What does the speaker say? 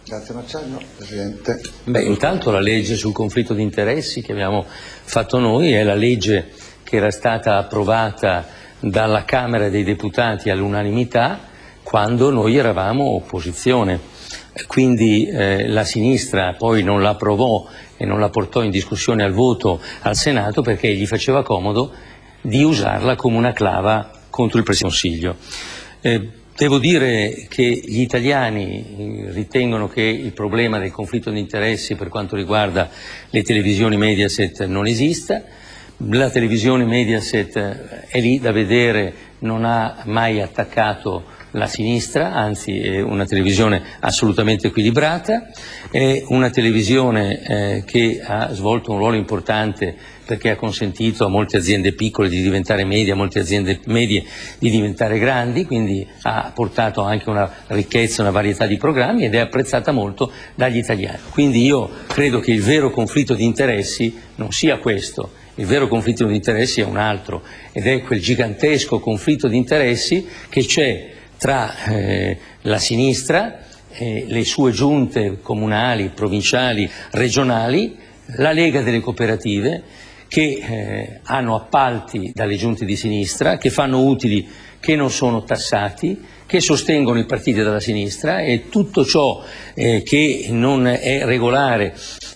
Grazie Marcello. Presidente. Intanto la legge sul conflitto di interessi che abbiamo fatto noi è la legge che era stata approvata dalla Camera dei Deputati all'unanimità quando noi eravamo opposizione. Quindi la sinistra poi non la approvò e non la portò in discussione al voto al Senato perché gli faceva comodo di usarla come una clava contro il Presidente del Consiglio. Devo dire che gli italiani ritengono che il problema del conflitto di interessi per quanto riguarda le televisioni Mediaset non esista. La televisione Mediaset è lì da vedere, non ha mai attaccato la sinistra, anzi è una televisione assolutamente equilibrata, è una televisione che ha svolto un ruolo importante perché ha consentito a molte aziende piccole di diventare medie, a molte aziende medie di diventare grandi, quindi ha portato anche una ricchezza, una varietà di programmi ed è apprezzata molto dagli italiani. Quindi io credo che il vero conflitto di interessi non sia questo. Il vero conflitto di interessi è un altro ed è quel gigantesco conflitto di interessi che c'è tra la sinistra, le sue giunte comunali, provinciali, regionali, la Lega delle cooperative che hanno appalti dalle giunte di sinistra, che fanno utili che non sono tassati, che sostengono i partiti della sinistra e tutto ciò che non è regolare